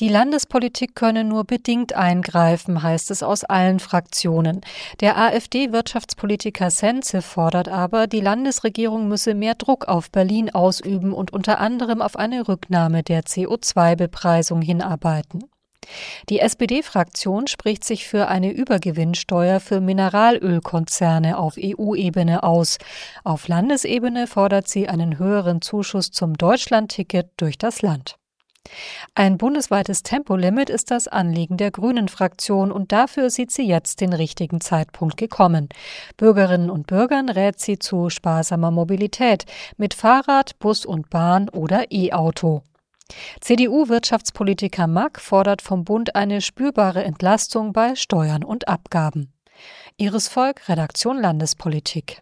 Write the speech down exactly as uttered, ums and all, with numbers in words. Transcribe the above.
Die Landespolitik könne nur bedingt eingreifen, heißt es aus allen Fraktionen. Der AfD-Wirtschaftspolitiker Senze fordert aber, die Landesregierung müsse mehr Druck auf Berlin ausüben und unter anderem auf eine Rücknahme der C O zwei Bepreisung hinarbeiten. Die S P D-Fraktion spricht sich für eine Übergewinnsteuer für Mineralölkonzerne auf E U-Ebene aus. Auf Landesebene fordert sie einen höheren Zuschuss zum Deutschlandticket durch das Land. Ein bundesweites Tempolimit ist das Anliegen der Grünen-Fraktion und dafür sieht sie jetzt den richtigen Zeitpunkt gekommen. Bürgerinnen und Bürgern rät sie zu sparsamer Mobilität mit Fahrrad, Bus und Bahn oder E-Auto. C D U-Wirtschaftspolitiker Mack fordert vom Bund eine spürbare Entlastung bei Steuern und Abgaben. Iris Volk, Redaktion Landespolitik.